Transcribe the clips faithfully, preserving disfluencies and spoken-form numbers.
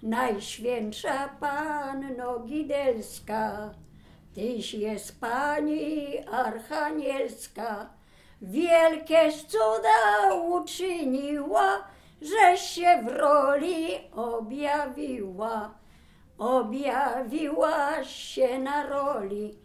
Najświętsza Panno Gidelska, Tyś jest Pani Archanielska, wielkieś cuda uczyniła, żeś się w roli objawiła. Objawiłaś się na roli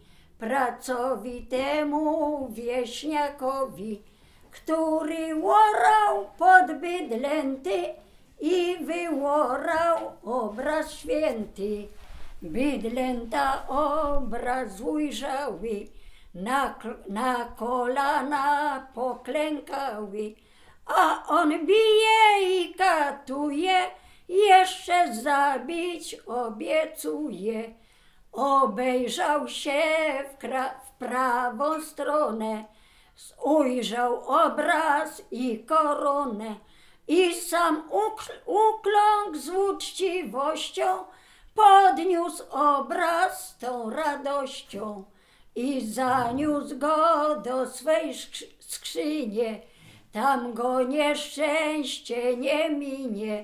pracowitemu wieśniakowi, który łorał pod bydlęty i wyłorał obraz święty. Bydlęta obraz ujrzały, na, na kolana poklękały, a on bije i katuje, jeszcze zabić obiecuje. Obejrzał się w, w prawą stronę, ujrzał obraz i koronę i sam ukląkł z uczciwością, podniósł obraz z tą radością i zaniósł go do swej skrzynie. Tam go nieszczęście nie minie.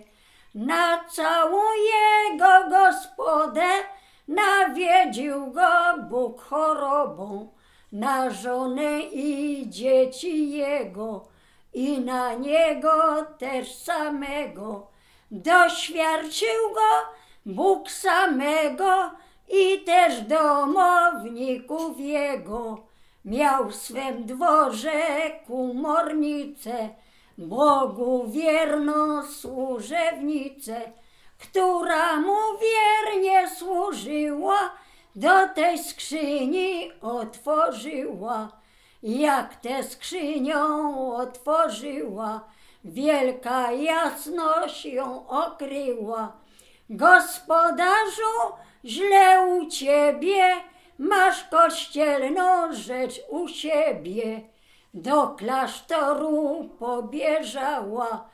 Nacałuje go Gospodę, nawiedził go Bóg chorobą, na żonę i dzieci jego i na niego też samego. Doświadczył go Bóg samego i też domowników jego. Miał w swym dworze komornicę, Bogu wierną służebnicę, która mu wiernie służyła, do tej skrzyni otworzyła. Jak tę skrzynią otworzyła, wielka jasność ją okryła. Gospodarzu, źle u ciebie, masz kościelną rzecz u siebie. Do klasztoru pobieżała,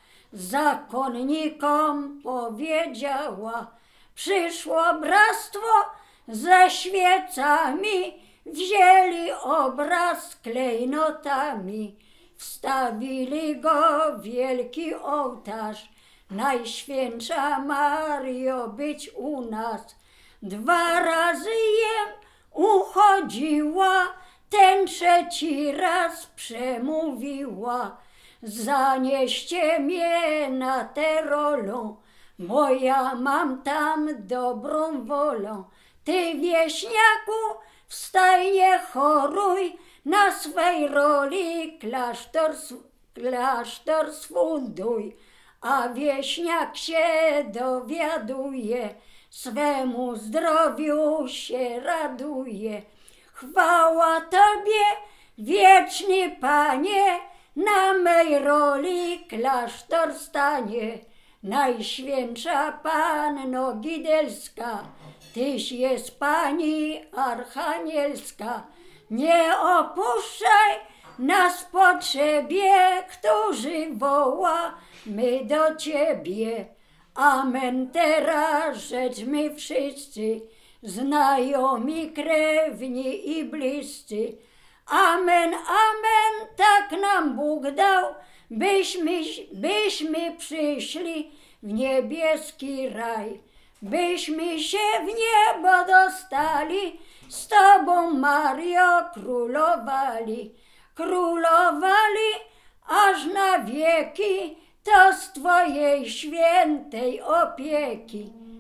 zakonnikom powiedziała. Przyszło bractwo ze świecami, wzięli obraz z klejnotami. Wstawili go w wielki ołtarz, Najświętsza Mario, być u nas. Dwa razy jem uchodziła, ten trzeci raz przemówiła. Zanieście mnie na tę rolę, bo ja mam tam dobrą wolę. Ty, wieśniaku, wstaj, nie choruj, na swej roli klasztor, klasztor sfunduj. A wieśniak się dowiaduje, swemu zdrowiu się raduje. Chwała Tobie, wieczny Panie, na mej roli klasztor stanie. Najświętsza Panno Gidelska, Tyś jest Pani Archanielska. Nie opuszczaj nas potrzebie, którzy wołamy do Ciebie. Amen. Teraz rzecz my wszyscy, znajomi, krewni i bliscy. Amen, amen, tak nam Bóg dał, byśmy, byśmy przyszli w niebieski raj. Byśmy się w niebo dostali, z Tobą, Mario, królowali. Królowali aż na wieki, to z Twojej świętej opieki.